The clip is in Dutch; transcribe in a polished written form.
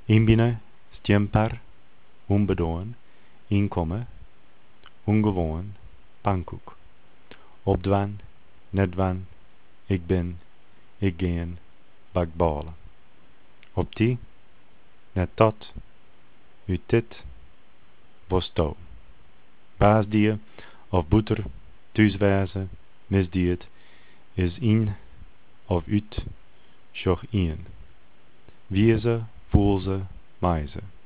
Inbinnen, stiempar, onbedoen, inkomen, ongewoon, pannenkoek. Opdwan, nedwan, ik ben, ik geen, bakbalen. Op die, net tot, uit dit, was to. Paasdier of boeter, thuiswijze, misdiert, is in of uit, sjoch ien. Wieze, voelze, meize.